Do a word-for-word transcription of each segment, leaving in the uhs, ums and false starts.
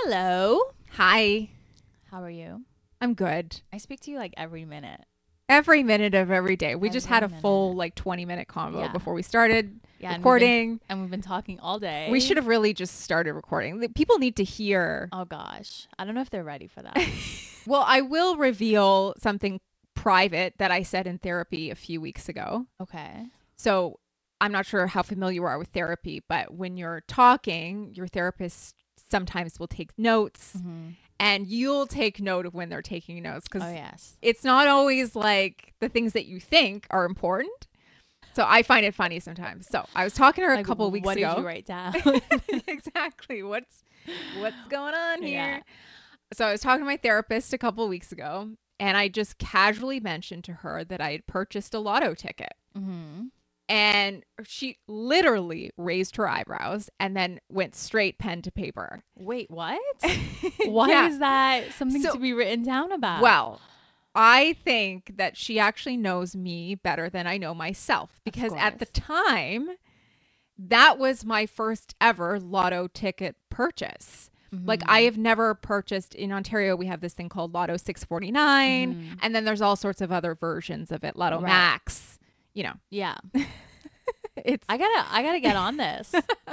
Hello. Hi. How are you? I'm good. I speak to you like every minute. Every minute of every day. We just Every had a minute. full like twenty minute convo Yeah. before we started Yeah, and we've been- recording. And we've been talking all day. We should have really just started recording. The- People need to hear. Oh gosh. I don't know if they're ready for that. Well, I will reveal something private that I said in therapy a few weeks ago. Okay. So I'm not sure how familiar you are with therapy, but when you're talking, your therapist sometimes will take notes Mm-hmm. and you'll take note of when they're taking notes because Oh yes. it's not always like the things that you think are important. So I find it funny sometimes. So I was talking to her Like, a couple of weeks what ago. did you write down? Exactly. What's what's going on here? Yeah. So I was talking to my therapist a couple of weeks ago, and I just casually mentioned to her that I had purchased a lotto ticket. Mm-hmm. And she literally raised her eyebrows and then went straight pen to paper. Wait, what? Why Yeah. is that something So- to be written down about? Well, I think that she actually knows me better than I know myself because at the course. time, that was my first ever lotto ticket purchase. Like Mm-hmm. I have never purchased in Ontario. We have this thing called Lotto six forty-nine, Mhm. and then there's all sorts of other versions of it. Lotto Right. Max, you know, Yeah. it's I gotta I gotta get on this.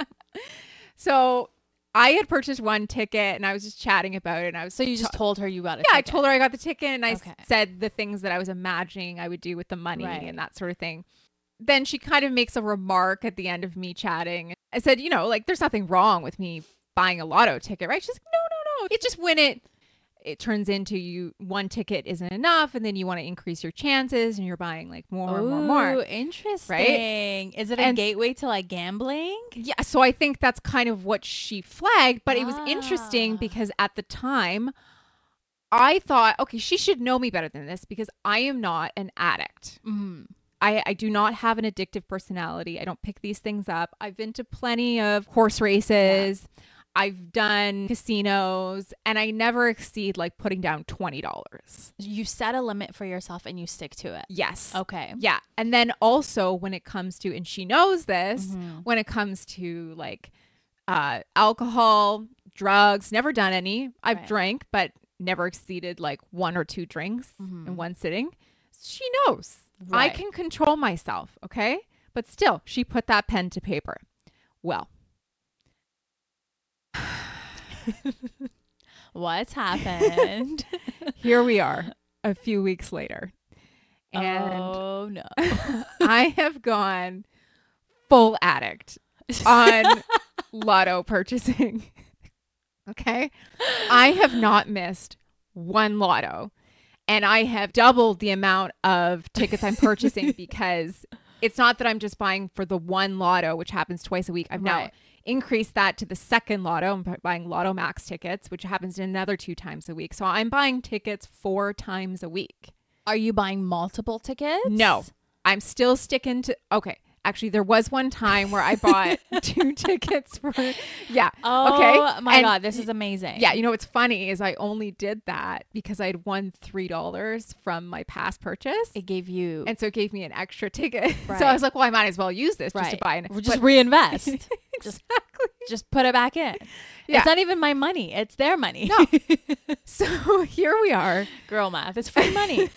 so I had purchased one ticket and I was just chatting about it. And I was So you just told her you got a yeah, I ticket. told her I got the ticket and I s- Okay. said the things that I was imagining I would do with the money Right. and that sort of thing. Then she kind of makes a remark at the end of me chatting. I said, you know, like there's nothing wrong with me buying a lotto ticket, right? She's like, no, no, no. It's just when it it turns into you one ticket isn't enough and then you want to increase your chances and you're buying like more and more and more. Ooh, interesting. Is it a And- gateway to like gambling? Yeah, so I think that's kind of what she flagged, but it was interesting Ah. because at the time I thought, okay, she should know me better than this because I am not an addict. Mm. I, I do not have an addictive personality. I don't pick these things up. I've been to plenty of horse races. I've done casinos and I never exceed like putting down twenty dollars. You set a limit for yourself and you stick to it. Yes. Okay. Yeah. And then also when it comes to, and she knows this, Mhm. when it comes to like uh, alcohol, drugs, never done any. I've Right. drank, but never exceeded like one or two drinks Mhm. in one sitting. She knows. I Right. can control myself. Okay. But still, she put that pen to paper. Well, What's happened? here we are a few weeks later. And oh no. I have gone full addict on lotto purchasing. Okay. I have not missed one lotto and I have doubled the amount of tickets I'm purchasing because it's not that I'm just buying for the one lotto, which happens twice a week. I've now Right. increased that to the second lotto. I'm bu- buying Lotto Max tickets, which happens another two times a week. So I'm buying tickets four times a week. Are you buying multiple tickets? No, I'm still sticking to, okay. Actually, there was one time where I bought two tickets for, yeah. Oh Okay. my And god, this is amazing. Yeah, you know what's funny is I only did that because I had won three dollars from my past purchase, It gave you and so it gave me an extra ticket. Right. So I was like, well, I might as well use this just to right. buy an. Well, just but- reinvest. exactly. Just put it back in. Yeah. It's not even my money. It's their money. No. So here we are, Girl math. It's free money.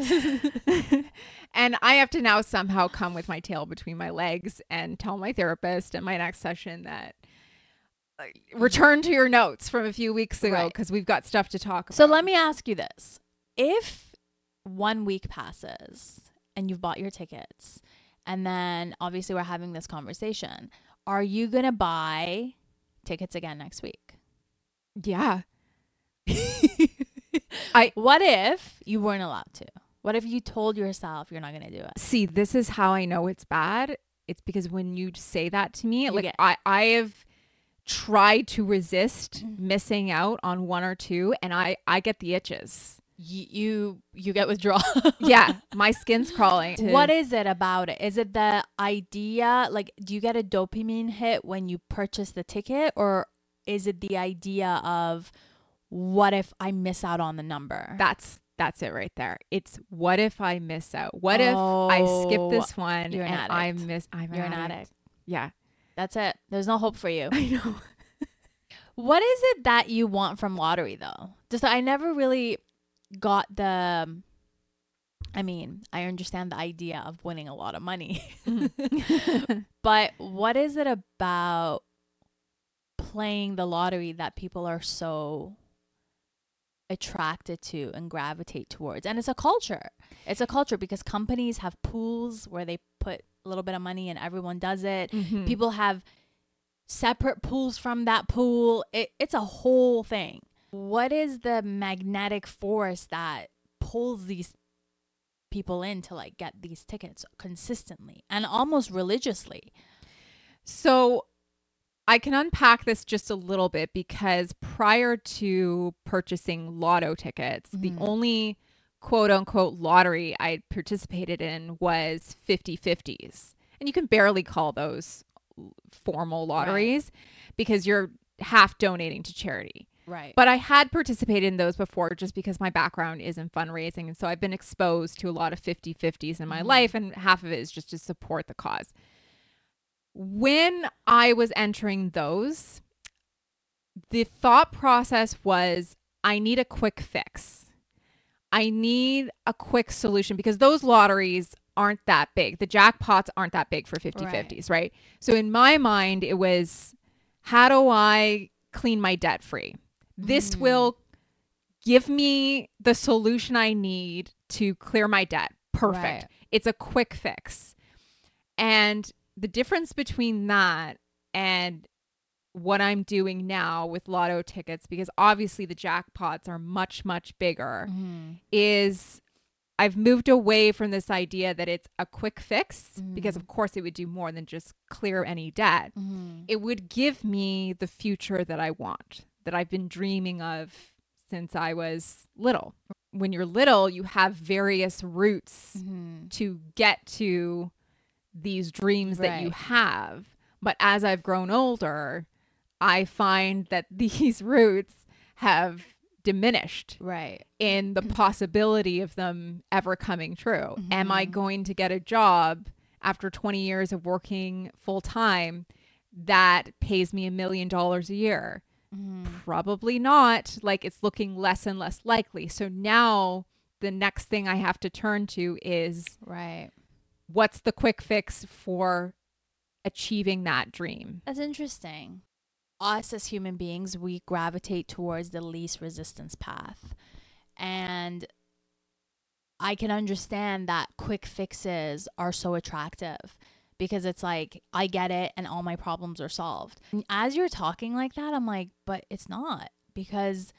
and I have to now somehow come with my tail between my legs and tell my therapist in my next session that. uh, Return to your notes from a few weeks ago Right. because we've got stuff to talk about. So let me ask you this. If one week passes and you've bought your tickets and then obviously we're having this conversation, are you going to buy tickets again next week? Yeah. What if you weren't allowed to? What if you told yourself you're not going to do it? See, this is how I know it's bad. It's because when you say that to me, You like get- I, I have tried to resist Mhm. missing out on one or two, and I, I get the itches. You you, you get withdrawal. Yeah, my skin's crawling. to- What is it about it? Is it the idea? Like, do you get a dopamine hit when you purchase the ticket, or is it the idea of what if I miss out on the number? That's that's it right there. It's what if I miss out? What if I skip Oh, this one you're an and I addict. miss? I'm You're an an addict. addict. Yeah, That's it. There's no hope for you. I know. What is it that you want from lottery though? Just I never really got the I mean, I understand the idea of winning a lot of money. But what is it about playing the lottery that people are so attracted to and gravitate towards? And it's a culture. It's a culture because companies have pools where they put a little bit of money and everyone does it. Mm-hmm. People have separate pools from that pool. It, it's a whole thing. What is the magnetic force that pulls these people in to like get these tickets consistently and almost religiously? So I can unpack this just a little bit because prior to purchasing lotto tickets, Mhm. the only quote unquote lottery I participated in was fifty-fifties. And you can barely call those formal lotteries because you're half donating to charity. Right. But I had participated in those before just because my background is in fundraising. And so I've been exposed to a lot of fifty-fifties in my Mhm. life, and half of it is just to support the cause. When I was entering those, the thought process was, I need a quick fix. I need a quick solution because those lotteries aren't that big. The jackpots aren't that big for fifty-fifties, right? So in my mind, it was, how do I clean my debt free? This Mm. will give me the solution I need to clear my debt. Perfect. Right. It's a quick fix. And the difference between that and what I'm doing now with lotto tickets, because obviously the jackpots are much, much bigger, Mhm. is I've moved away from this idea that it's a quick fix, Mhm. because of course it would do more than just clear any debt. Mhm. It would give me the future that I want, that I've been dreaming of since I was little. When you're little, you have various routes Mhm. to get to these dreams that you Right. have. But as I've grown older, I find that these routes have diminished Right. in the possibility of them ever coming true. Am I Mhm. going to get a job after twenty years of working full time that pays me a million dollars a year? Mhm. Probably not. Like, it's looking less and less likely. So now the next thing I have to turn to is, Right. what's the quick fix for achieving that dream? That's interesting. Us as human beings, we gravitate towards the least resistance path. And I can understand that quick fixes are so attractive because it's like, I get it and all my problems are solved. And as you're talking like that, I'm like, but it's not, because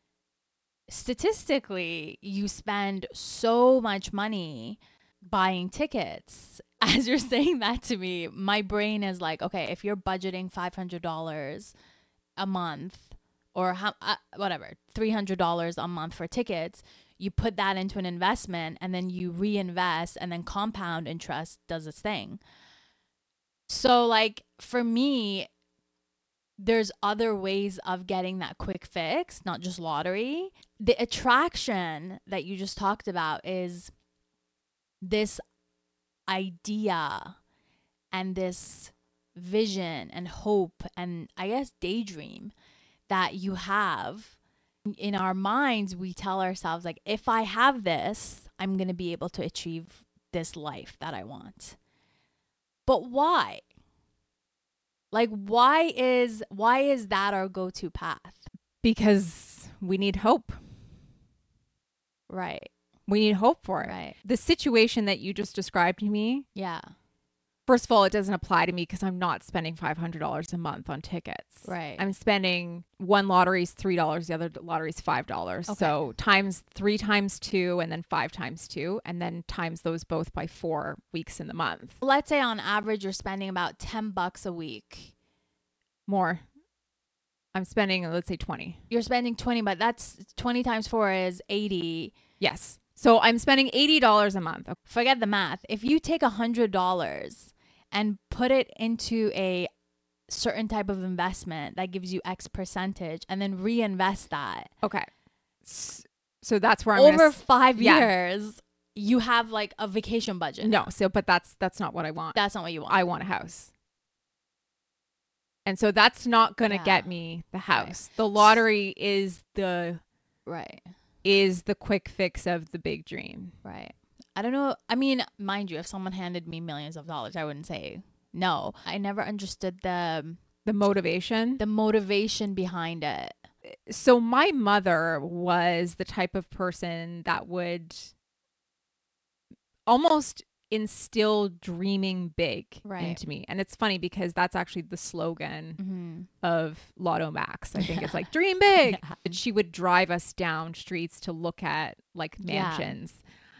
statistically, you spend so much money buying tickets. As you're saying that to me, my brain is like, okay, if you're budgeting five hundred dollars a month or how, uh, whatever, three hundred dollars a month for tickets, you put that into an investment and then you reinvest, and then compound interest does its thing. So like for me, there's other ways of getting that quick fix, not just lottery. The attraction that you just talked about is this idea and this vision and hope and I guess daydream that you have. In our minds, we tell ourselves, like, if I have this, I'm going to be able to achieve this life that I want. But why? Like, why is why is that our go-to path? Because we need hope. Right. We need hope for it. Right. The situation that you just described to me, Yeah. first of all, it doesn't apply to me because I'm not spending five hundred dollars a month on tickets. Right. I'm spending, one lottery's three dollars, the other lottery's five dollars. Okay. So times three times two, and then five times two, and then times those both by four weeks in the month. Let's say on average you're spending about ten bucks a week. More. I'm spending, let's say twenty. You're spending twenty, but that's twenty times four is eighty. Yes. So I'm spending eighty dollars a month. Forget the math. If you take one hundred dollars and put it into a certain type of investment that gives you X percentage and then reinvest that. Okay. So that's where I'm over gonna, five yeah. years, you have like a vacation budget. No, so but that's that's not what I want. That's not what you want. I want a house. And so that's not going to Yeah. get me the house. The lottery is the Right. is the quick fix of the big dream. Right. I don't know. I mean, mind you, if someone handed me millions of dollars, I wouldn't say no. I never understood the The motivation. the motivation behind it. So my mother was the type of person that would almost instill dreaming big Right. into me. And it's funny because that's actually the slogan Mm-hmm. of Lotto Max. I think it's like dream big. Yeah. But she would drive us down streets to look at like Yeah. mansions.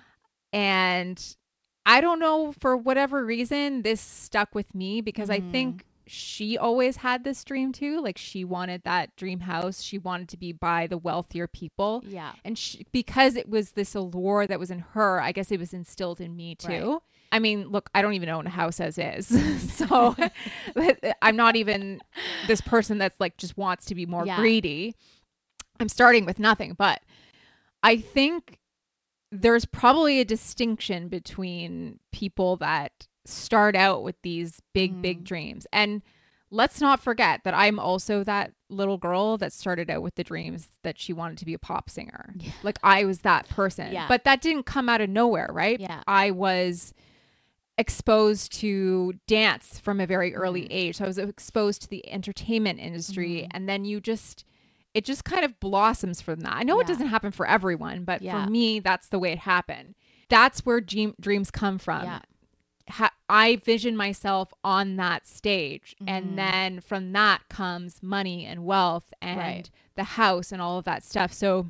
And I don't know, for whatever reason, this stuck with me because Mhm. I think she always had this dream too. Like she wanted that dream house. She wanted to be by the wealthier people. Yeah. And she, because it was this allure that was in her, I guess it was instilled in me too. Right. I mean, look, I don't even own a house as is. So I'm not even this person that's like just wants to be more Yeah. greedy. I'm starting with nothing. But I think there's probably a distinction between people that start out with these big, Mm. big dreams. And let's not forget that I'm also that little girl that started out with the dreams that she wanted to be a pop singer. Yeah. Like I was that person. Yeah. But that didn't come out of nowhere, right? Yeah. I was exposed to dance from a very early Mhm. age. So I was exposed to the entertainment industry. Mhm. And then you just, it just kind of blossoms from that. I know Yeah. it doesn't happen for everyone, but Yeah. for me, that's the way it happened. That's where dream, dreams come from. Yeah. Ha- I vision myself on that stage. Mhm. And then from that comes money and wealth and Right. the house and all of that stuff. So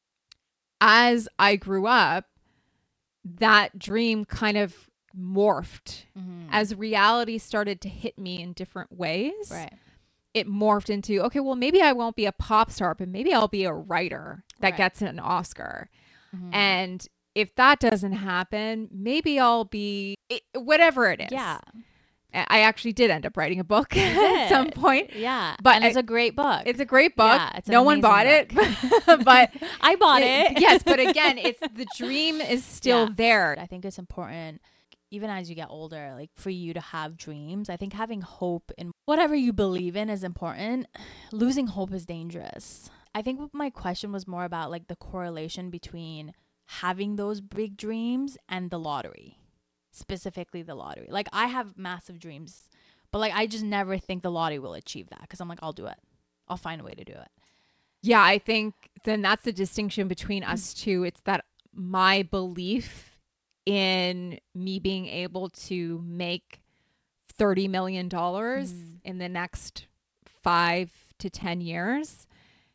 as I grew up, that dream kind of morphed Mhm. as reality started to hit me in different ways. Right. It morphed into, okay, well, maybe I won't be a pop star, but maybe I'll be a writer that Right. gets an Oscar. Mhm. And if that doesn't happen, maybe I'll be it, whatever it is. Yeah. I actually did end up writing a book You at some did. point. Yeah. But and it's I- a great book. It's a great book. Yeah, it's an no one amazing bought it, book. but I bought it. yes, but again, it's the dream is still Yeah. there. I think it's important, even as you get older, like for you to have dreams. I think having hope in whatever you believe in is important. Losing hope is dangerous. I think what my question was more about like the correlation between having those big dreams and the lottery, specifically the lottery. Like I have massive dreams, but like I just never think the lottery will achieve that because I'm like, I'll do it. I'll find a way to do it. Yeah, I think then that's the distinction between us two. It's that my belief in me being able to make thirty million dollars Mhm. in the next five to ten years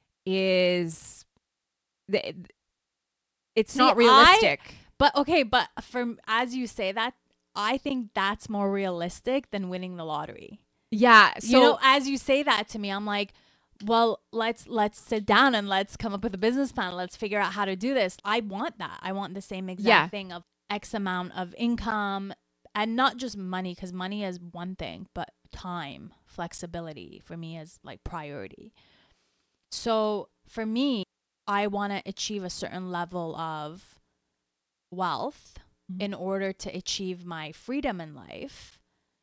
is the, it's See, not I- realistic. But okay, but from as you say that, I think that's more realistic than winning the lottery. yeah. So you know, as you say that to me, I'm like, well, let's let's sit down and let's come up with a business plan. Let's figure out how to do this. I want that. I want the same exact Yeah. thing of X amount of income, and not just money, because money is one thing, but time, flexibility for me is like priority. So for me, I want to achieve a certain level of wealth Mhm. in order to achieve my freedom in life.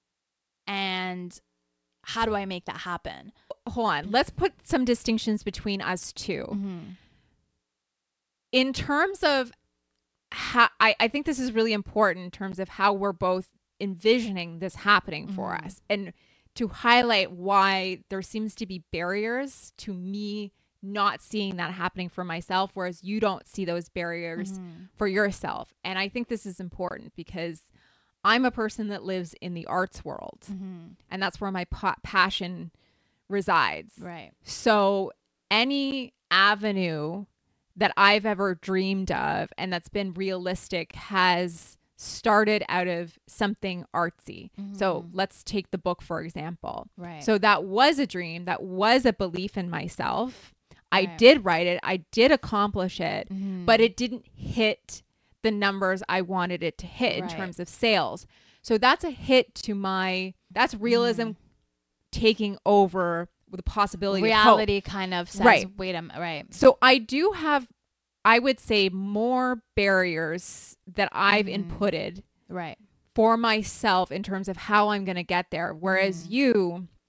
And how do I make that happen? hold on. Let's put some distinctions between us two. Mm-hmm. In terms of how, I, I think this is really important in terms of how we're both envisioning this happening for Mhm. us, and to highlight why there seems to be barriers to me not seeing that happening for myself, whereas you don't see those barriers Mm-hmm. for yourself. And I think this is important because I'm a person that lives in the arts world, Mm-hmm. and that's where my pa- passion resides. Right. So any avenue that I've ever dreamed of and that's been realistic has started out of something artsy. So Mhm. let's take the book, for example. Right. So that was a dream. That was a belief in myself. I Right. did write it. I did accomplish it, Mhm. but it didn't hit the numbers I wanted it to hit in Right. terms of sales. So that's a hit to my, that's realism Mhm. taking over with the possibility of hope. reality kind of says, Right. wait a minute, right. So I do have, I would say, more barriers that I've Mhm. inputted Right. for myself in terms of how I'm going to get there. Whereas Mhm. you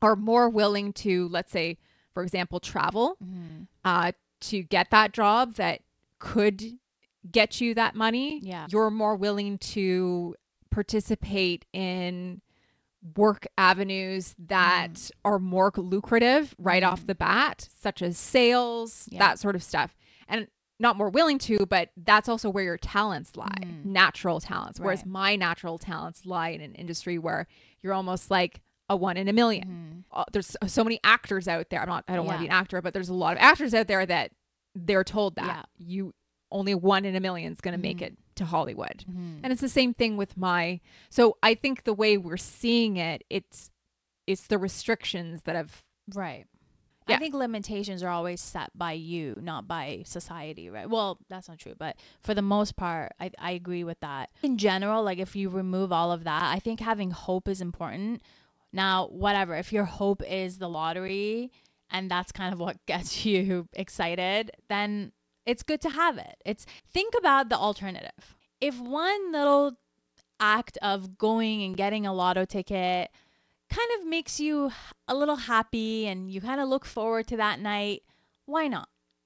are more willing to, let's say, for example, travel Mm-hmm. uh, to get that job that could get you that money. Yeah. You're more willing to participate in work avenues that Mm. are more lucrative right Mm. off the bat, such as sales, Yeah. that sort of stuff. And not more willing to, but that's also where your talents lie, Mhm. natural talents. Whereas Right. my natural talents lie in an industry where you're almost like a one in a million. Mhm. Uh, there's so many actors out there. I'm not, I don't want Yeah. to be an actor, but there's a lot of actors out there that they're told that Yeah. you only one in a million is going to make Mhm. it to Hollywood. Mhm. And it's the same thing with my, so I think the way we're seeing it, it's, it's the restrictions that have, Right. Yeah. I think limitations are always set by you, not by society, right? Well, that's not true, but for the most part, I, I agree with that. In general, like if you remove all of that, I think having hope is important. Now, whatever, if your hope is the lottery and that's kind of what gets you excited, then it's good to have it. It's think about the alternative. If one little act of going and getting a lotto ticket kind of makes you a little happy and you kind of look forward to that night, why not?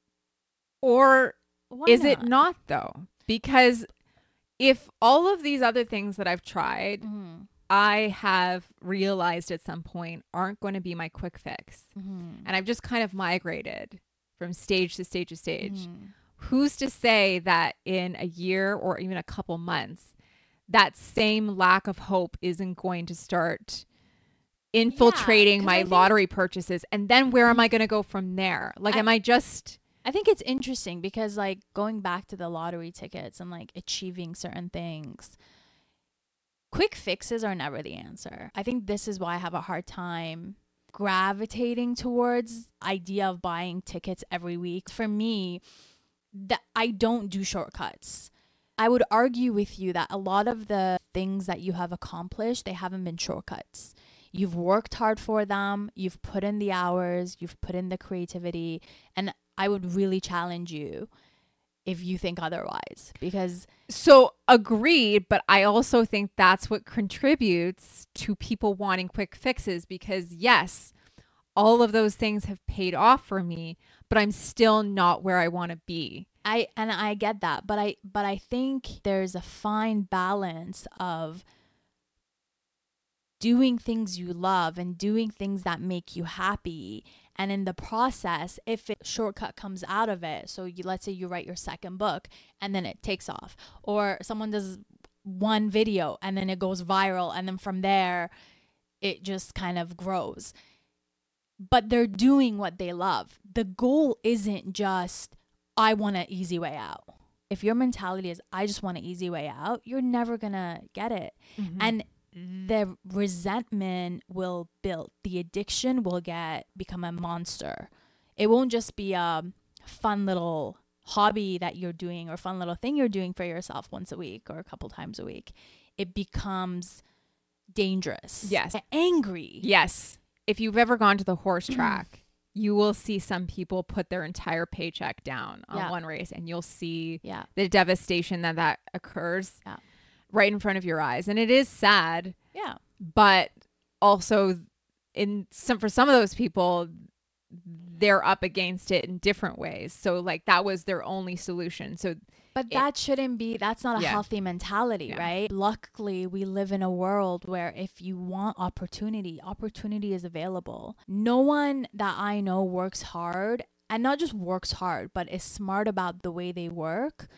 or Why is not? it not though? Because if all of these other things that I've tried, Mm-hmm. I have realized at some point aren't going to be my quick fix. Mm-hmm. And I've just kind of migrated from stage to stage to stage. Mm-hmm. Who's to say that in a year or even a couple months, that same lack of hope isn't going to start infiltrating 'cause my I think- lottery purchases? And then where am I going to go from there? Like, I- am I just... I think it's interesting because like going back to the lottery tickets and like achieving certain things, quick fixes are never the answer. I think this is why I have a hard time gravitating towards idea of buying tickets every week. For me, that I don't do shortcuts. I would argue with you that a lot of the things that you have accomplished, they haven't been shortcuts. You've worked hard for them, you've put in the hours, you've put in the creativity, and I would really challenge you if you think otherwise, because So agreed, but I also think that's what contributes to people wanting quick fixes, because yes, all of those things have paid off for me, but I'm still not where I want to be. I and I get that, but I but I think there's a fine balance of doing things you love and doing things that make you happy. And in the process, if a shortcut comes out of it, so you, let's say you write your second book and then it takes off, or someone does one video and then it goes viral, and then from there, it just kind of grows. But they're doing what they love. The goal isn't just, I want an easy way out. If your mentality is, I just want an easy way out, you're never going to get it. Mm-hmm. And the resentment will build, the addiction will get become a monster. It won't just be a fun little hobby that you're doing or fun little thing you're doing for yourself once a week or a couple times a week. It becomes dangerous. Yes. Angry. Yes. If you've ever gone to the horse track, you will see some people put their entire paycheck down on Yeah. one race, and you'll see Yeah. the devastation that that occurs Yeah. right in front of your eyes. And it is sad, Yeah. but also in some, for some of those people, they're up against it in different ways. So like that was their only solution. So But It- that shouldn't be, that's not a Yeah. healthy mentality, Yeah. right? Luckily, we live in a world where if you want opportunity, opportunity is available. No one that I know works hard, and not just works hard, but is smart about the way they work,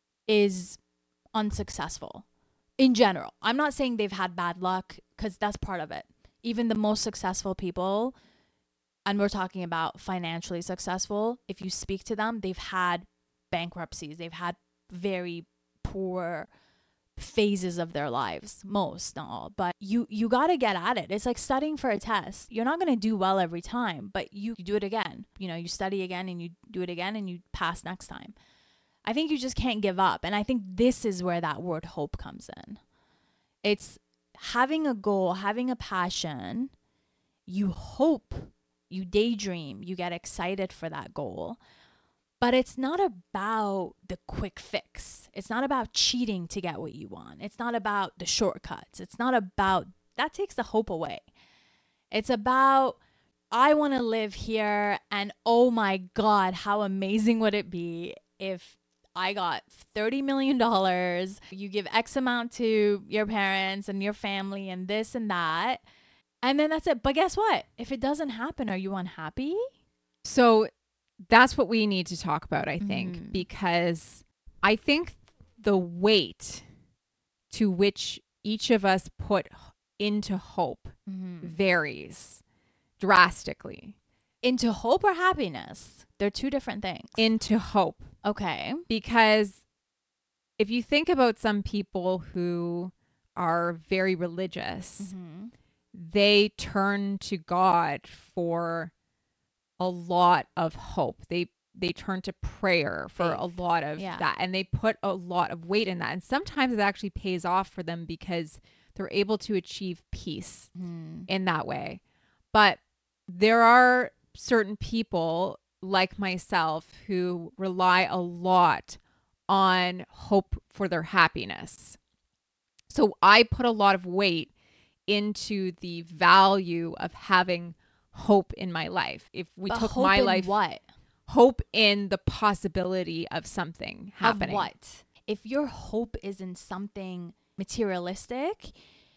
is unsuccessful in general. I'm not saying they've had bad luck, because that's part of it. Even the most successful people, and we're talking about financially successful, if you speak to them, they've had bankruptcies, they've had very poor phases of their lives, most, not all, but you you got to get at it. It's like studying for a test. You're not going to do well every time, but you, you do it again. You know, you study again and you do it again and you pass next time. I think you just can't give up. And I think this is where that word hope comes in. It's having a goal, having a passion. You hope, you daydream, you get excited for that goal. But it's not about the quick fix. It's not about cheating to get what you want. It's not about the shortcuts. It's not about, that takes the hope away. It's about, I want to live here, and oh my God, how amazing would it be if I got thirty million dollars, you give X amount to your parents and your family and this and that, and then that's it. But guess what? If it doesn't happen, are you unhappy? So that's what we need to talk about, I think, Mhm. because I think the weight to which each of us put into hope Mm-hmm. varies drastically. Into hope or happiness? They're two different things. Into hope. Okay. Because if you think about some people who are very religious, Mm-hmm. they turn to God for a lot of hope. They they turn to prayer for Faith. a lot of Yeah. that, and they put a lot of weight in that. And sometimes it actually pays off for them because they're able to achieve peace Mm-hmm. in that way. But there are certain people like myself who rely a lot on hope for their happiness. So I put a lot of weight into the value of having hope in my life. If we But took hope my in life, what? hope in the possibility of something happening. Of what? If your hope is in something materialistic,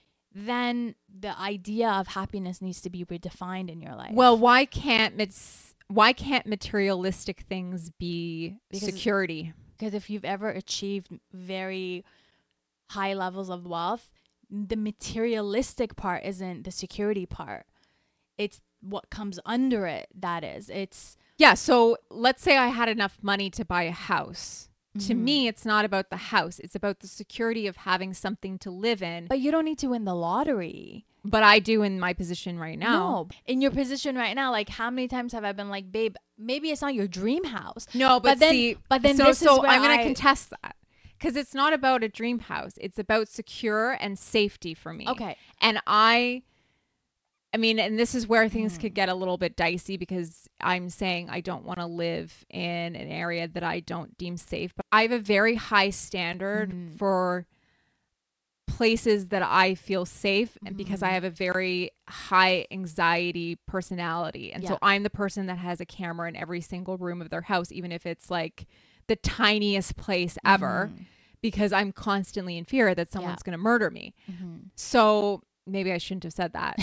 then the idea of happiness needs to be redefined in your life. Well, why can't mat- why can't materialistic things be Because- security? because if you've ever achieved very high levels of wealth, the materialistic part isn't the security part. It's what comes under it that is. It's Yeah, so let's say I had enough money to buy a house. To Mhm. me, it's not about the house. It's about the security of having something to live in. But you don't need to win the lottery. But I do in my position right now. No. In your position right now, like how many times have I been like, babe, maybe it's not your dream house. No, but, But then- see, but then so, this is so where I'm going to I- contest that because it's not about a dream house. It's about secure and safety for me. Okay. And I, I mean, and this is where things Mm. could get a little bit dicey because I'm saying I don't want to live in an area that I don't deem safe. But I have a very high standard Mhm. for places that I feel safe and because I Mhm. have a very high anxiety personality. And Yeah. so I'm the person that has a camera in every single room of their house, even if it's like the tiniest place ever, Mhm. because I'm constantly in fear that someone's going to murder me. Mhm. So maybe I shouldn't have said that,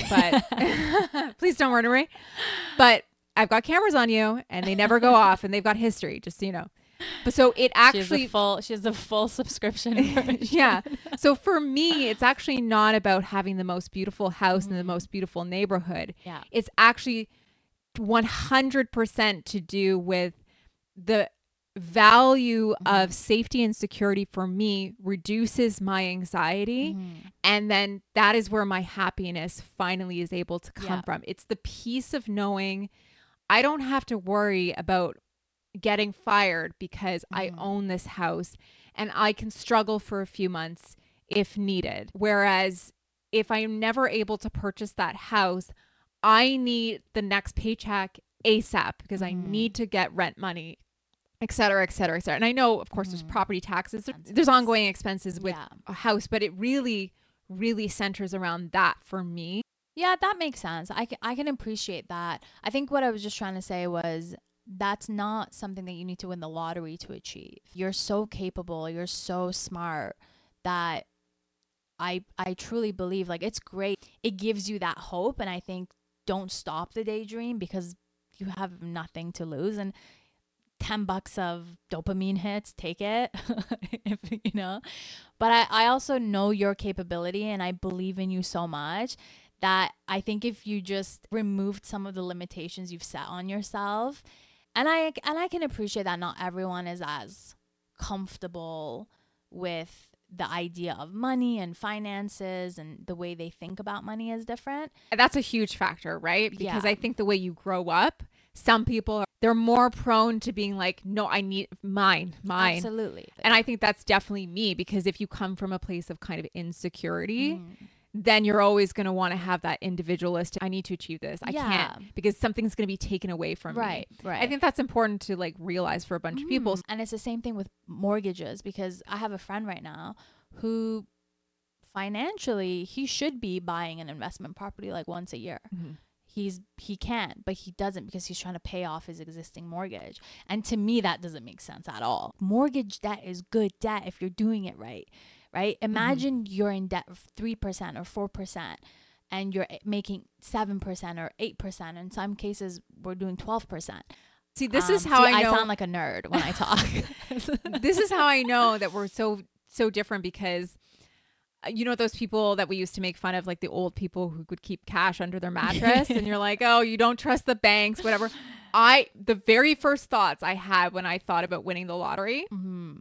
but please don't murder me. But I've got cameras on you and they never go off and they've got history, just so you know. But so it She has actually a full she has a full subscription version. yeah. So for me, it's actually not about having the most beautiful house in the Mhm. most beautiful neighborhood. Yeah. It's actually one hundred percent to do with the value of Mhm. safety and security for me reduces my anxiety. Mhm. And then that is where my happiness finally is able to come Yeah. from. It's the peace of knowing I don't have to worry about getting fired because I Mhm. own this house and I can struggle for a few months if needed. Whereas if I'm never able to purchase that house, I need the next paycheck ASAP because I Mhm. need to get rent money, et cetera, et cetera, et cetera. And I know, of course, there's Mhm. property taxes, there- Expenses. there's ongoing expenses with Yeah. a house, but it really, really centers around that for me. Yeah, that makes sense. I can, I can appreciate that. I think what I was just trying to say was that's not something that you need to win the lottery to achieve. You're so capable, you're so smart that I I truly believe like it's great. It gives you that hope, and I think don't stop the daydream because you have nothing to lose, and ten bucks of dopamine hits, take it. if you know. But I, I also know your capability and I believe in you so much that I think if you just removed some of the limitations you've set on yourself, and I and I can appreciate that not everyone is as comfortable with the idea of money and finances, and the way they think about money is different. That's a huge factor, right? Because Yeah. I think the way you grow up, some people, they're more prone to being like, no, I need mine, mine. Absolutely. And I think that's definitely me because if you come from a place of kind of insecurity, Mhm. then you're always going to want to have that individualist. I need to achieve this. I Yeah. can't because something's going to be taken away from Right, me. right. I think that's important to like realize for a bunch of people. Mhm. And it's the same thing with mortgages because I have a friend right now who financially, he should be buying an investment property like once a year. Mm-hmm. He's he can't, but he doesn't because he's trying to pay off his existing mortgage. And to me, that doesn't make sense at all. Mortgage debt is good debt if you're doing it right, right? Imagine mm-hmm. you're in debt of three percent or four percent and you're making seven percent or eight percent. In some cases, we're doing twelve percent. See, this um, is how see, I know. I sound like a nerd when I talk. This is how I know that we're so, so different because you know those people that we used to make fun of, like the old people who could keep cash under their mattress and you're like, oh, you don't trust the banks, whatever. I, the very first thoughts I had when I thought about winning the lottery mm-hmm.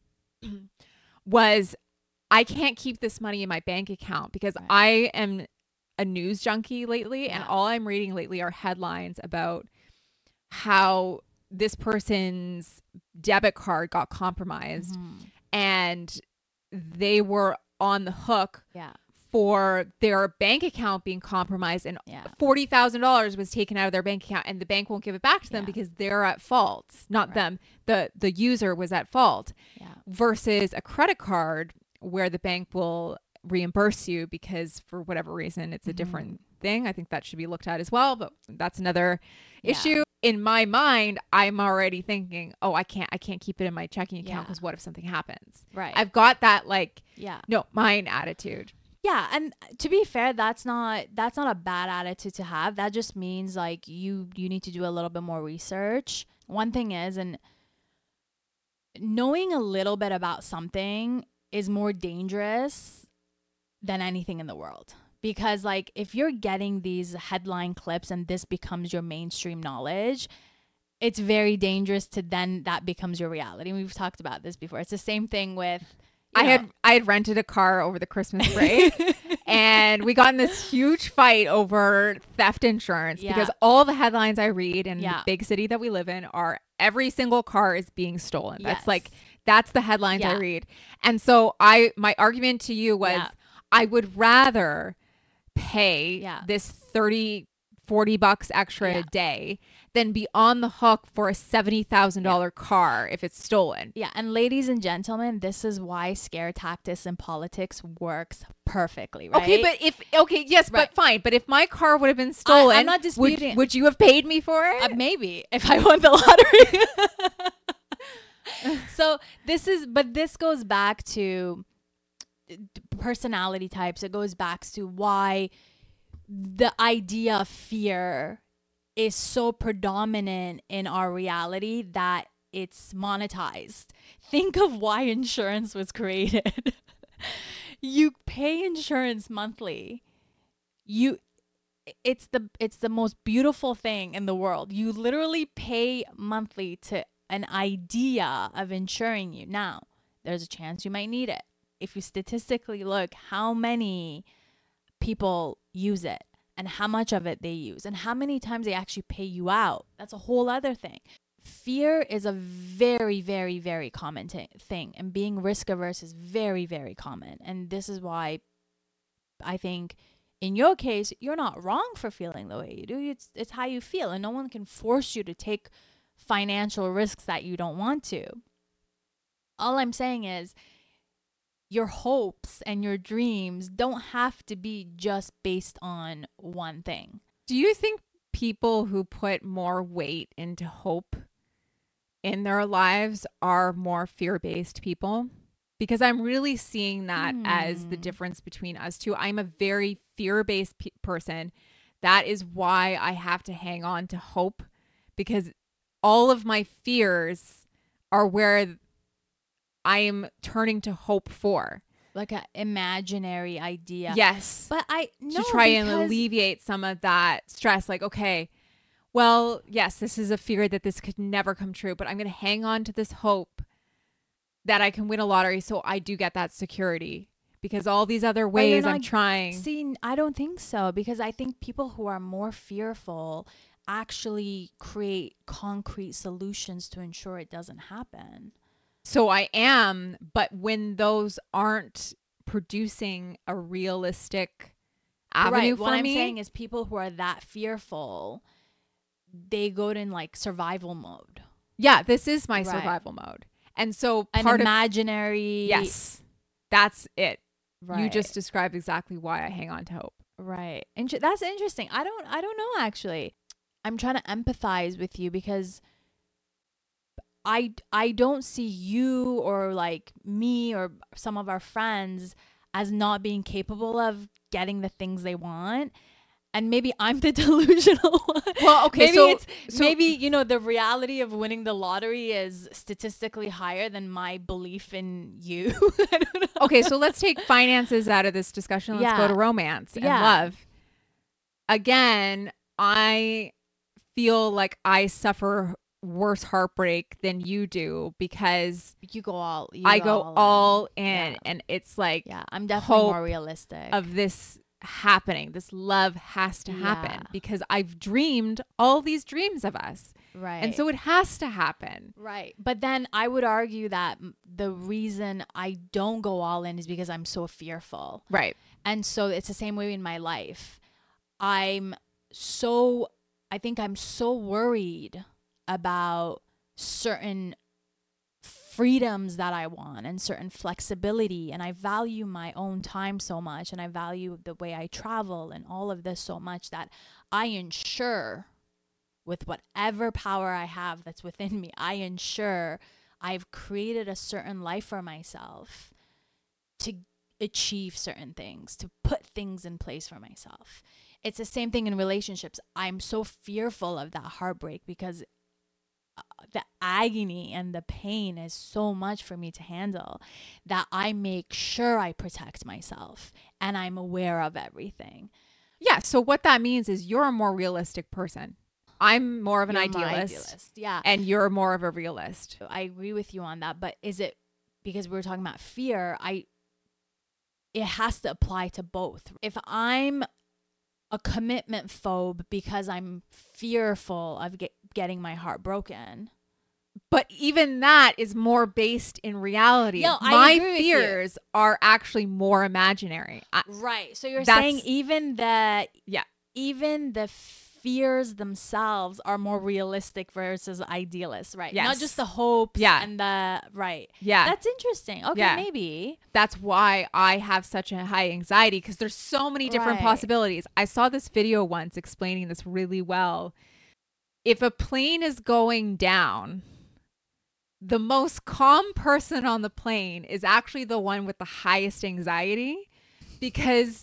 was I can't keep this money in my bank account because right. I am a news junkie lately. Yeah. And all I'm reading lately are headlines about how this person's debit card got compromised mm-hmm. and they were on the hook yeah. for their bank account being compromised and yeah. forty thousand dollars was taken out of their bank account and the bank won't give it back to them yeah. because they're at fault. Not right. them. The the user was at fault yeah. versus a credit card where the bank will reimburse you because for whatever reason, it's a mm-hmm. different thing. I think that should be looked at as well, but that's another yeah. issue. In my mind, I'm already thinking, oh, I can't, I can't keep it in my checking account because yeah. what if something happens? Right. I've got that like, yeah, no, mine attitude. Yeah. And to be fair, that's not, that's not a bad attitude to have. That just means like you, you need to do a little bit more research. One thing is, and knowing a little bit about something is more dangerous than anything in the world. Because like if you're getting these headline clips and this becomes your mainstream knowledge, it's very dangerous to then that becomes your reality. We've talked about this before. It's the same thing with I know. had I had rented a car over the Christmas break and we got in this huge fight over theft insurance yeah. because all the headlines I read in yeah. the big city that we live in are every single car is being stolen. Yes. That's like that's the headlines yeah. I read. And so I my argument to you was yeah. I would rather pay yeah. this thirty, forty bucks extra yeah. a day than be on the hook for a seventy thousand dollars yeah. car if it's stolen. Yeah. And ladies and gentlemen, this is why scare tactics in politics works perfectly, right? Okay, but if, okay, yes, right. but fine. But if my car would have been stolen, I, I'm not disputing. Would, would you have paid me for it? Uh, maybe if I won the lottery. So this is, but this goes back to personality types. It goes back to why the idea of fear is so predominant in our reality that it's monetized. Think of why insurance was created. You pay insurance monthly. You it's the it's the most beautiful thing in the world. You literally pay monthly to an idea of insuring you. Now, there's a chance you might need it. If you statistically look how many people use it and how much of it they use and how many times they actually pay you out, that's a whole other thing. Fear is a very, very, very common t- thing. And being risk averse is very, very common. And this is why I think in your case, you're not wrong for feeling the way you do. It's, it's how you feel. And no one can force you to take financial risks that you don't want to. All I'm saying is, your hopes and your dreams don't have to be just based on one thing. Do you think people who put more weight into hope in their lives are more fear-based people? Because I'm really seeing that mm. as the difference between us two. I'm a very fear-based pe- person. That is why I have to hang on to hope, because all of my fears are where I'm turning to hope for. Like an imaginary idea. Yes. But I no, to try because... and alleviate some of that stress. Like, okay, well, yes, this is a fear that this could never come true, but I'm going to hang on to this hope that I can win a lottery so I do get that security. Because all these other ways not, I'm trying. See, I don't think so. Because I think people who are more fearful actually create concrete solutions to ensure it doesn't happen. So I am, but when those aren't producing a realistic avenue right. for what me. I'm saying is people who are that fearful, they go in like survival mode. Yeah, this is my right. survival mode. And so an part imaginary. Of, yes, that's it. Right. You just described exactly why I hang on to hope. Right. Inter- that's interesting. I don't I don't know actually. I'm trying to empathize with you because I I don't see you or like me or some of our friends as not being capable of getting the things they want. And maybe I'm the delusional one. Well, okay, maybe so, it's so maybe, you know, the reality of winning the lottery is statistically higher than my belief in you. I don't know. okay, so let's take finances out of this discussion. Let's Yeah. go to romance and Yeah. love. Again, I feel like I suffer worse heartbreak than you do because You go all you I go all, all in. in, Yeah. and it's like Yeah, I'm definitely hope more realistic. of this happening. This love has to happen Yeah. because I've dreamed all these dreams of us. Right. And so it has to happen. Right. But then I would argue that m- the reason I don't go all in is because I'm so fearful. Right. And so it's the same way in my life. I'm so, I think I'm so worried about certain freedoms that I want and certain flexibility. And I value my own time so much. And I value the way I travel and all of this so much that I ensure with whatever power I have that's within me, I ensure I've created a certain life for myself to achieve certain things, to put things in place for myself. It's the same thing in relationships. I'm so fearful of that heartbreak because uh, the agony and the pain is so much for me to handle that I make sure I protect myself and I'm aware of everything. Yeah. So what that means is you're a more realistic person. I'm more of an You're idealist, my idealist. Yeah. and you're more of a realist. I agree with you on that, but is it because we were talking about fear? I it has to apply to both. If I'm a commitment phobe because I'm fearful of get, getting my heart broken, But even that is more based in reality. Yo, I My agree with you. fears are actually more imaginary. I, right? So you're That's- saying even the yeah. even the fears themselves are more realistic versus idealist, right? Not Yes. just the hopes Yeah. and the right. Yeah. That's interesting. Okay, Yeah. maybe. That's why I have such a high anxiety because there's so many different Right. possibilities. I saw this video once explaining this really well. If a plane is going down, the most calm person on the plane is actually the one with the highest anxiety because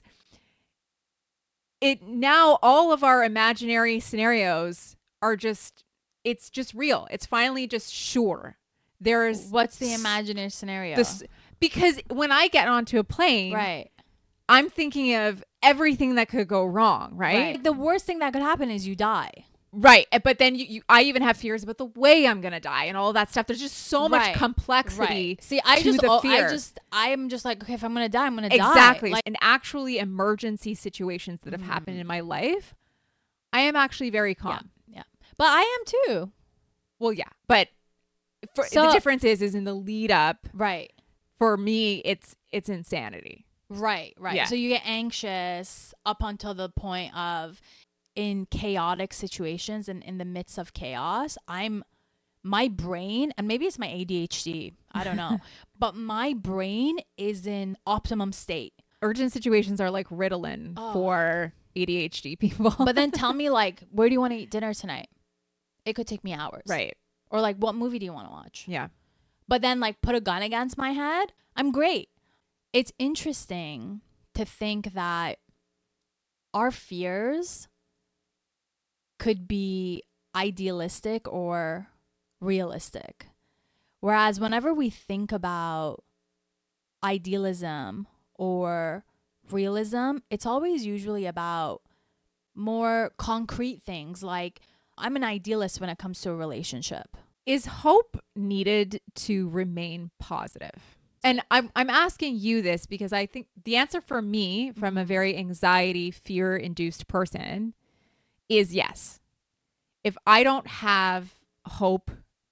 it now all of our imaginary scenarios are just it's just real. It's finally just sure. There's What's the s- imaginary scenario? this because when I get onto a plane, right. I'm thinking of everything that could go wrong, right? Right. The worst thing that could happen is you die. Right. Uh, But then you, you I even have fears about the way I'm going to die and all that stuff. There's just so much Right. complexity. Right. See, I to just, the oh, fear. I just, I'm just like, okay, if I'm gonna die, I'm gonna die. Exactly. Like, And actually emergency situations that have happened in my life, I am actually very calm. yeah, yeah. But I am too. Well, yeah. But for, So- the difference is is in the lead up, Right. for me, it's it's insanity. Right. Right. Yeah. So you get anxious up until the point of in chaotic situations and in the midst of chaos, I'm my brain, and maybe it's my A D H D, I don't know, but my brain is in optimum state. Urgent situations are like Ritalin Oh. for A D H D people. But then tell me, like, where do you want to eat dinner tonight? It could take me hours. right. Or like, what movie do you want to watch? Yeah. But then like put a gun against my head, I'm great. It's interesting to think that our fears could be idealistic or realistic. Whereas whenever we think about idealism or realism, it's always usually about more concrete things. Like, I'm an idealist when it comes to a relationship. Is hope needed to remain positive? And I'm I'm asking you this because I think the answer for me, from a very anxiety, fear-induced person, is yes. If I don't have hope,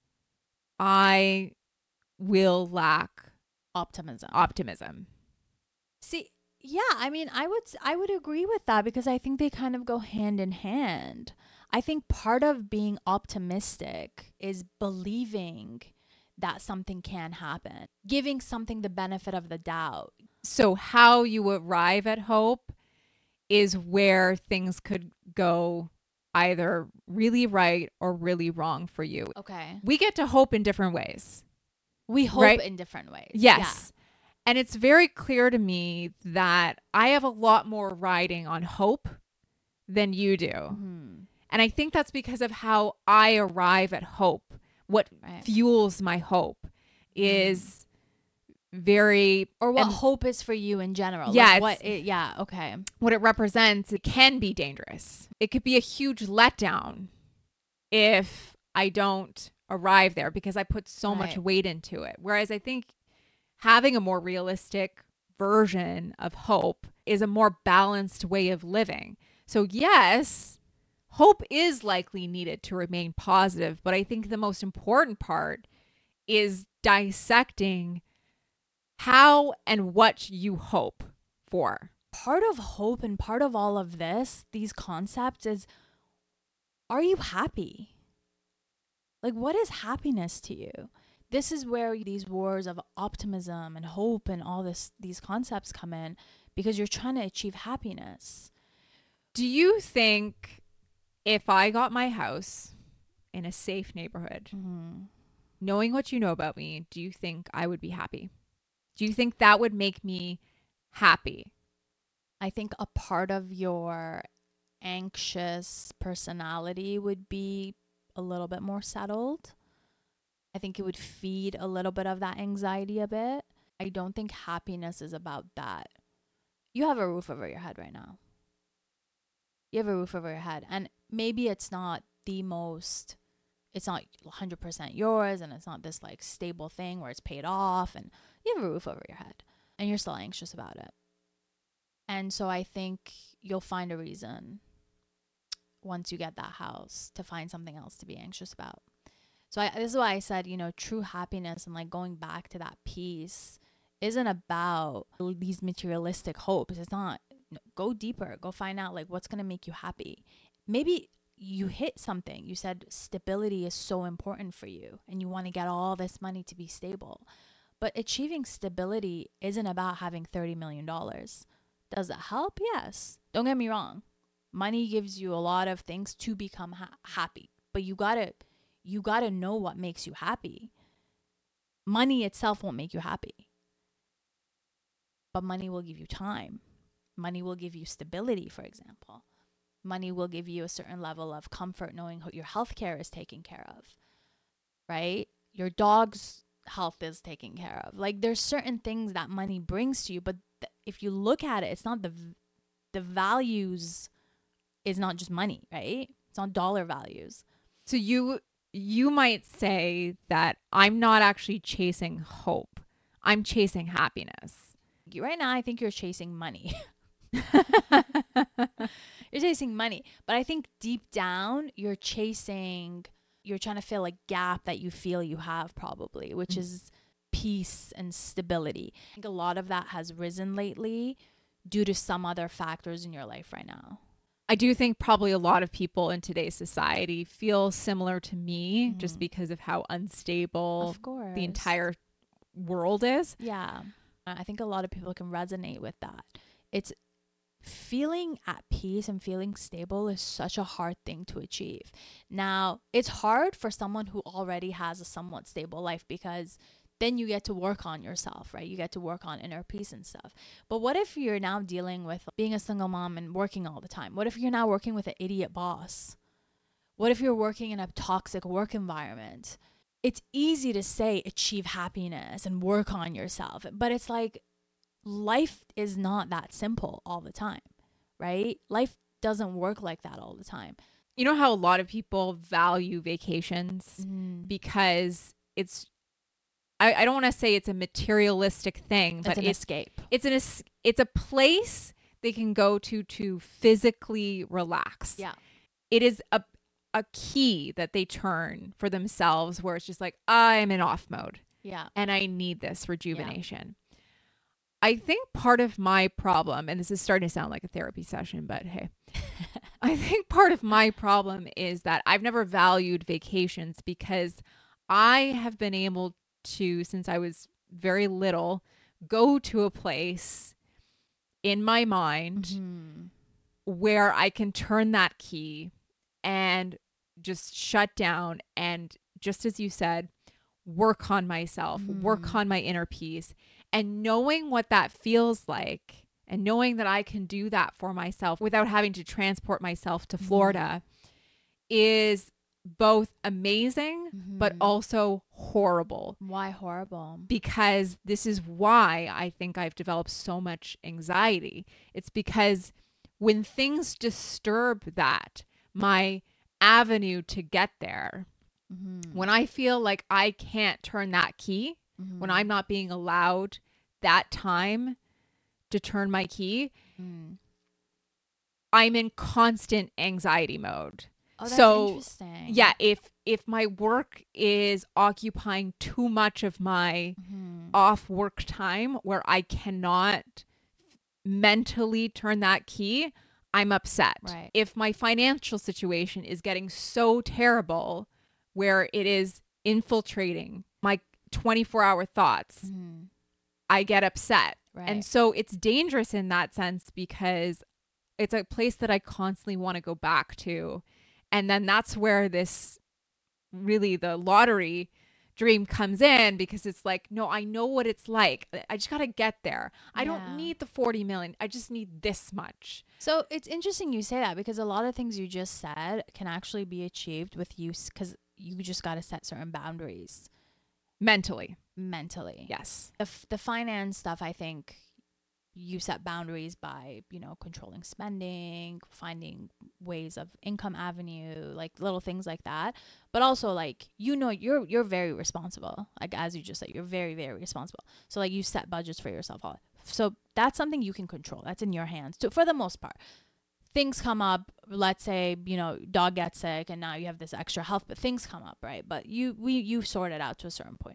I will lack Optimism. optimism. See, yeah, I mean, I would I would agree with that because I think they kind of go hand in hand. I think part of being optimistic is believing that something can happen, giving something the benefit of the doubt. So how you arrive at hope is where things could go either really right or really wrong for you. Okay. We get to hope in different ways. We hope Right? in different ways. Yes. And it's very clear to me that I have a lot more riding on hope than you do. Yeah. Mm-hmm. And I think that's because of how I arrive at hope. What Right. fuels my hope is very, Or what and hope is for you in general. Yeah, Like it's- what it, yeah, okay. what it represents. It can be dangerous. It could be a huge letdown if I don't arrive there because I put so much Right. weight into it. Whereas I think having a more realistic version of hope is a more balanced way of living. So yes, hope is likely needed to remain positive, but I think the most important part is dissecting how and what you hope for. Part of hope and part of all of this, these concepts is, are you happy? Like, what is happiness to you? This is where these wars of optimism and hope and all this, these concepts come in, because you're trying to achieve happiness. Do you think if I got my house in a safe neighborhood, Mm-hmm. knowing what you know about me, do you think I would be happy? Do you think that would make me happy? I think a part of your anxious personality would be a little bit more settled. I think it would feed a little bit of that anxiety a bit. I don't think happiness is about that. You have a roof over your head right now. You have a roof over your head. And maybe it's not the most, it's not one hundred percent yours, and it's not this like stable thing where it's paid off, and you have a roof over your head and you're still anxious about it. And so I think you'll find a reason once you get that house to find something else to be anxious about. So I, this is why I said, you know, true happiness and like going back to that peace isn't about these materialistic hopes. It's not. No, go deeper. Go find out like what's going to make you happy. Maybe you hit something. You said stability is so important for you and you want to get all this money to be stable. But achieving stability isn't about having thirty million dollars. Does it help? Yes. Don't get me wrong. Money gives you a lot of things to become ha- happy, but you got to you got to know what makes you happy. Money itself won't make you happy. But money will give you time. Money will give you stability, for example. Money will give you a certain level of comfort knowing your healthcare is taken care of, right? Your dog's health is taken care of. Like there's certain things that money brings to you, but th- if you look at it, it's not the v- the values is not just money, right? It's not dollar values. So you you might say that I'm not actually chasing hope. I'm chasing happiness. Right now, I think you're chasing money. You're chasing money. But I think deep down, you're chasing, you're trying to fill a gap that you feel you have probably, which mm-hmm. is peace and stability. I think a lot of that has risen lately due to some other factors in your life right now. I do think probably a lot of people in today's society feel similar to me mm-hmm. just because of how unstable of course. the entire world is. Yeah. I think a lot of people can resonate with that. It's feeling at peace and feeling stable is such a hard thing to achieve. Now, it's hard for someone who already has a somewhat stable life because then you get to work on yourself, right? You get to work on inner peace and stuff. But what if you're now dealing with being a single mom and working all the time? What if you're now working with an idiot boss? What if you're working in a toxic work environment? It's easy to say achieve happiness and work on yourself, but it's like life is not that simple all the time, right? Life doesn't work like that all the time. You know how a lot of people value vacations Mm. because it's, I, I don't want to say it's a materialistic thing, but It's an it's, escape. It's an es- it's a place they can go to to physically relax. Yeah. It is a a key that they turn for themselves where it's just like, I'm in off mode. Yeah. And I need this rejuvenation. Yeah. I think part of my problem, and this is starting to sound like a therapy session, but hey, I think part of my problem is that I've never valued vacations because I have been able to, since I was very little, go to a place in my mind Mhm. where I can turn that key and just shut down and, just as you said, work on myself, Mhm. work on my inner peace. And knowing what that feels like and knowing that I can do that for myself without having to transport myself to Florida is both amazing, but Mhm. also horrible. Why horrible? Because this is why I think I've developed so much anxiety. It's because when things disturb that, my avenue to get there, Mhm. when I feel like I can't turn that key, Mhm. when I'm not being allowed that time to turn my key, Mm. I'm in constant anxiety mode. Oh, that's So, interesting. yeah, if if my work is occupying too much of my Mhm. off work time where I cannot mentally turn that key, I'm upset. Right. If my financial situation is getting so terrible where it is infiltrating my twenty-four hour thoughts, Mhm. I get upset. Right. And so it's dangerous in that sense because it's a place that I constantly want to go back to. And then that's where this really the lottery dream comes in, because it's like, no, I know what it's like. I just got to get there. I Yeah. don't need the forty million. I just need this much. So it's interesting you say that, because a lot of things you just said can actually be achieved with use, because you just got to set certain boundaries Mentally. mentally. Yes. The, f- the finance stuff, I think you set boundaries by, you know, controlling spending, finding ways of income avenue, like little things like that. But also, like, you know, you're you're very responsible. Like, as you just said, you're very, very responsible. So like, you set budgets for yourself. All so that's something you can control. That's in your hands, to, for the most part. Things come up, let's say, you know, dog gets sick and now you have this extra help, but things come up, right? But you we you sort it out to a certain point.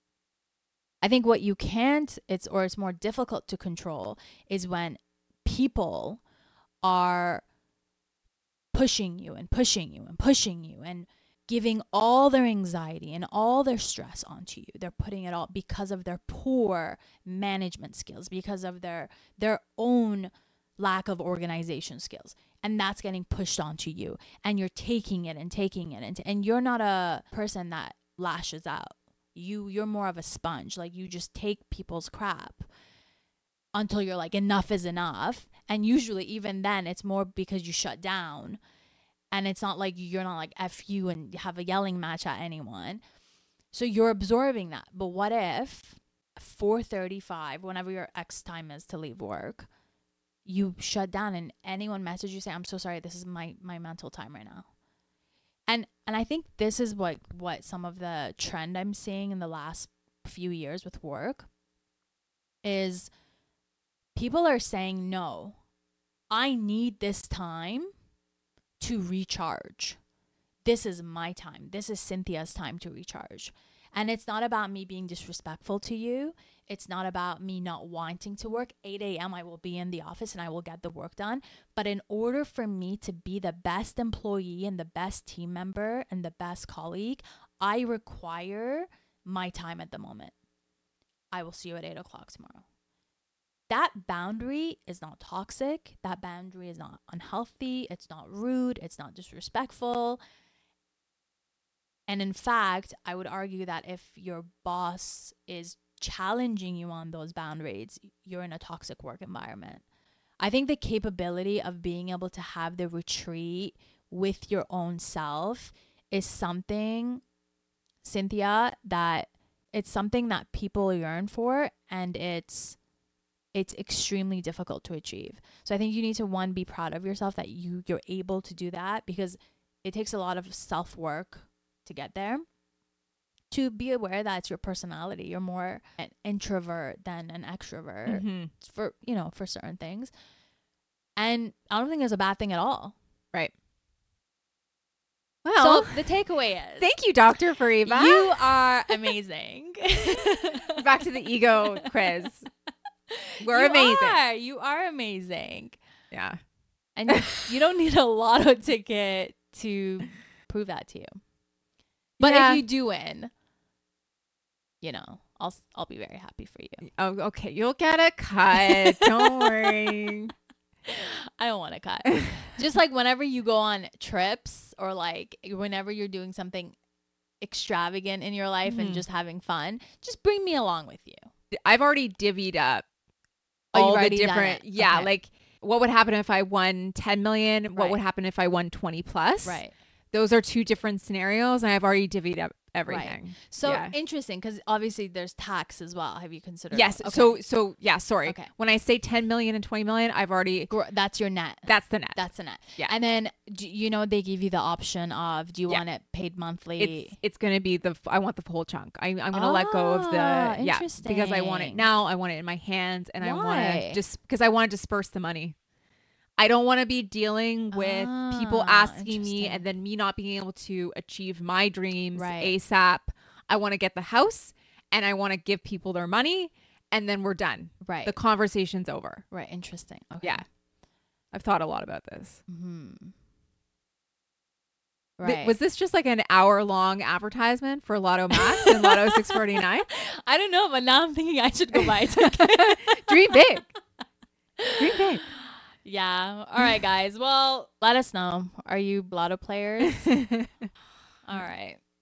I think what you can't, it's or it's more difficult to control, is when people are pushing you and pushing you and pushing you and giving all their anxiety and all their stress onto you. They're putting it all because of their poor management skills, because of their their own lack of organization skills. And that's getting pushed onto you. And you're taking it and taking it. And, and you're not a person that lashes out. You you're more of a sponge. Like, you just take people's crap until you're like, enough is enough. And usually even then it's more because you shut down, and it's not like you're not like F you and have a yelling match at anyone. So you're absorbing that. But what if four thirty-five, whenever your X time is to leave work, you shut down and anyone message you say, I'm so sorry, this is my my mental time right now. And and I think this is what, what some of the trend I'm seeing in the last few years with work is people are saying, no, I need this time to recharge. This is my time. This is Cynthia's time to recharge. And it's not about me being disrespectful to you. It's not about me not wanting to work. eight a.m. I will be in the office and I will get the work done. But in order for me to be the best employee and the best team member and the best colleague, I require my time at the moment. I will see you at eight o'clock tomorrow. That boundary is not toxic. That boundary is not unhealthy. It's not rude. It's not disrespectful. And in fact, I would argue that if your boss is challenging you on those boundaries, you're in a toxic work environment. I think the capability of being able to have the retreat with your own self is something, Cynthia, that it's something that people yearn for, and it's it's extremely difficult to achieve. So I think you need to, one, be proud of yourself that you you're able to do that, because it takes a lot of self-work to get there. To be aware that it's your personality. You're more an introvert than an extrovert Mm-hmm. for, you know, for certain things. And I don't think it's a bad thing at all. Right. Well, so the takeaway is, thank you, Doctor Fariba. you are amazing. Back to the ego quiz. We're you amazing. Are. You are amazing. Yeah. And you don't need a lotto ticket to prove that to you. But Yeah. if you do win, you know, I'll s- I'll be very happy for you. Oh, okay. You'll get a cut. Don't worry. I don't want to cut. Just like whenever you go on trips or like whenever you're doing something extravagant in your life Mhm. and just having fun, just bring me along with you. I've already divvied up Oh, you've all the already done different. it. Yeah, Okay. like what would happen if I won ten million? What Right. would happen if I won twenty plus? Right. Those are two different scenarios, and I've already divvied up everything. So Yeah. interesting because obviously there's tax as well. Have you considered? Yes. Okay. So so yeah. Sorry. Okay. When I say ten million and twenty million, I've already. Gr- that's your net. That's the net. That's the net. Yeah. And then do you know they give you the option of do you Yeah. want it paid monthly? It's it's gonna be the f- I want the whole chunk. I, I'm gonna let go of the Ah, yeah because I want it interesting. now. I want it in my hands, and I want Why? to just because I want to disperse the money. I don't want to be dealing with people Ah, asking me interesting. and then me not being able to achieve my dreams Right. ASAP. I want to get the house and I want to give people their money, and then we're done. right. The conversation's over. right. Interesting. Okay. Yeah. I've thought a lot about this. Hmm. Th- Right. was this just like an hour long advertisement for Lotto Max and Lotto six forty-nine? I don't know, but now I'm thinking I should go buy a ticket. Dream big. Dream big. Yeah. All right, guys. Well, let us know. Are you Blotto players? All right.